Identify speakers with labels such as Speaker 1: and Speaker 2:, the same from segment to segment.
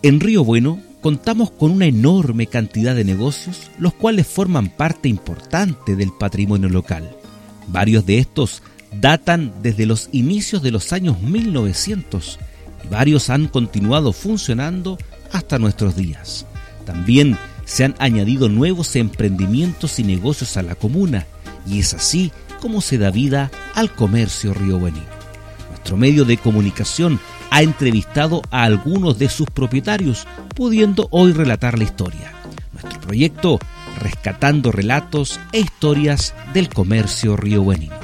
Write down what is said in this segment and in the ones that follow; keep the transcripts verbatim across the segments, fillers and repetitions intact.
Speaker 1: En Río Bueno contamos con una enorme cantidad de negocios, los cuales forman parte importante del patrimonio local. Varios de estos datan desde los inicios de los años mil novecientos y varios han continuado funcionando hasta nuestros días. También se han añadido nuevos emprendimientos y negocios a la comuna, y es así como se da vida al comercio riobuenino. Nuestro medio de comunicación ha entrevistado a algunos de sus propietarios, pudiendo hoy relatar la historia. Nuestro proyecto, rescatando relatos e historias del comercio riobuenino.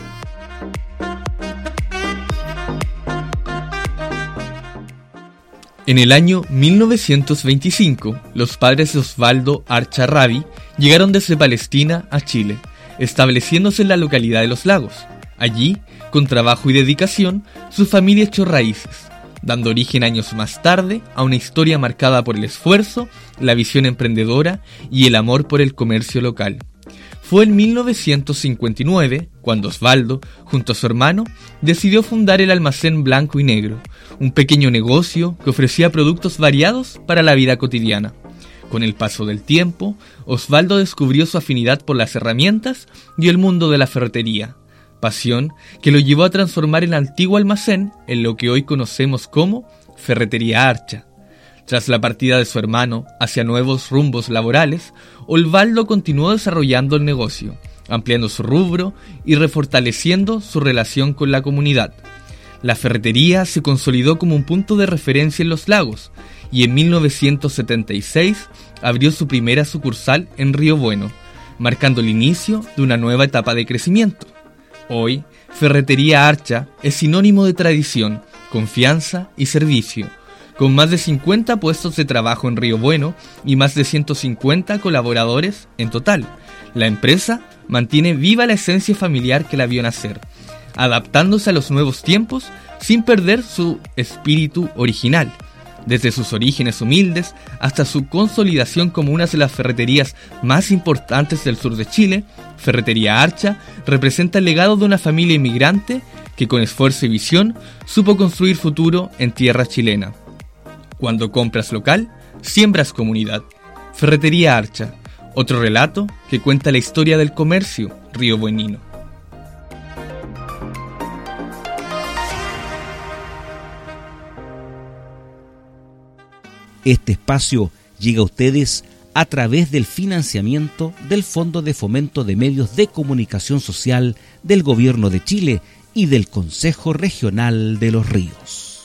Speaker 2: En el año mil novecientos veinticinco, los padres de Osvaldo Archa Rabi llegaron desde Palestina a Chile, estableciéndose en la localidad de Los Lagos. Allí, con trabajo y dedicación, su familia echó raíces, dando origen años más tarde a una historia marcada por el esfuerzo, la visión emprendedora y el amor por el comercio local. Fue en mil novecientos cincuenta y nueve cuando Osvaldo, junto a su hermano, decidió fundar el Almacén Blanco y Negro, un pequeño negocio que ofrecía productos variados para la vida cotidiana. Con el paso del tiempo, Osvaldo descubrió su afinidad por las herramientas y el mundo de la ferretería, pasión que lo llevó a transformar el antiguo almacén en lo que hoy conocemos como Ferretería Archa. Tras la partida de su hermano hacia nuevos rumbos laborales, Osvaldo continuó desarrollando el negocio, ampliando su rubro y refortaleciendo su relación con la comunidad. La ferretería se consolidó como un punto de referencia en Los Lagos y en mil novecientos setenta y seis abrió su primera sucursal en Río Bueno, marcando el inicio de una nueva etapa de crecimiento. Hoy, Ferretería Archa es sinónimo de tradición, confianza y servicio, con más de cincuenta puestos de trabajo en Río Bueno y más de ciento cincuenta colaboradores en total. La empresa mantiene viva la esencia familiar que la vio nacer, adaptándose a los nuevos tiempos sin perder su espíritu original. Desde sus orígenes humildes hasta su consolidación como una de las ferreterías más importantes del sur de Chile, Ferretería Archa representa el legado de una familia inmigrante que con esfuerzo y visión supo construir futuro en tierra chilena. Cuando compras local, siembras comunidad. Ferretería Archa, otro relato que cuenta la historia del comercio riobuenino.
Speaker 1: Este espacio llega a ustedes a través del financiamiento del Fondo de Fomento de Medios de Comunicación Social del Gobierno de Chile y del Consejo Regional de los Ríos.